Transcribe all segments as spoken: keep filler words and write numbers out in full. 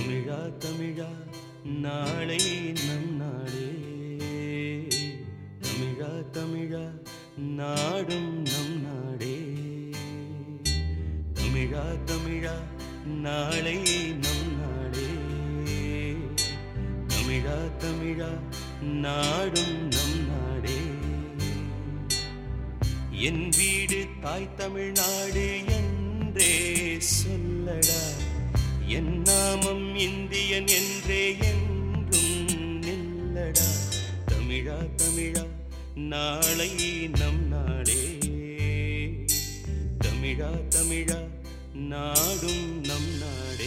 தமிழா தமிழா நாளை நம் நாடே. தமிழா தமிழா நாடும் நம் நாடே. தமிழா தமிழா நாளை நம் நாடே. தமிழா தமிழா நாடும் நம் நாடே. என் வீடு தாய் தமிழ்நாடு என்றே சொல்லடா. என் நாமம் இந்தியன் என்றே என்றும் நில்லடா. தமிழா தமிழா நாளை நம் நாடே. தமிழா தமிழா நாடும் நம் நாடே.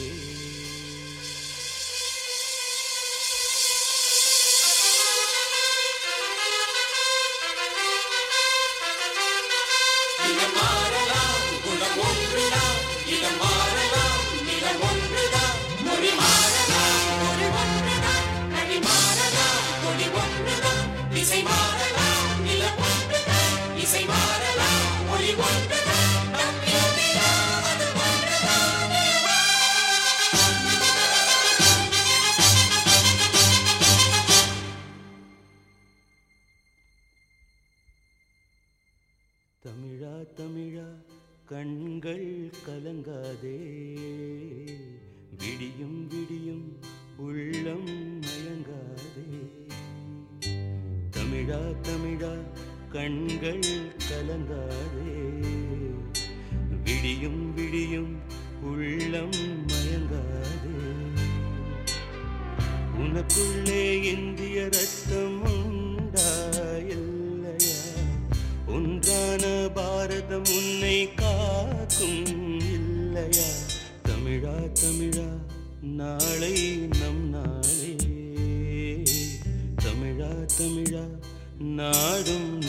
தமிழா தமிழா கண்கள் கலங்காதே. விடியும் விடியும் உள்ளம் மயங்காதே. தமிழா தமிழா கண்கள் கலங்காதே. விடியும் விடியும் உள்ளம் மயங்காதே. உனக்குள்ளே இந்திய ரத்தம் உண்டா இல்லையா? ஒன்றான பாரதம் உன்னை காக்கும் இல்லையா? தமிழா தமிழா நாளை நம் நாளே. தமிழா தமிழா நாடும்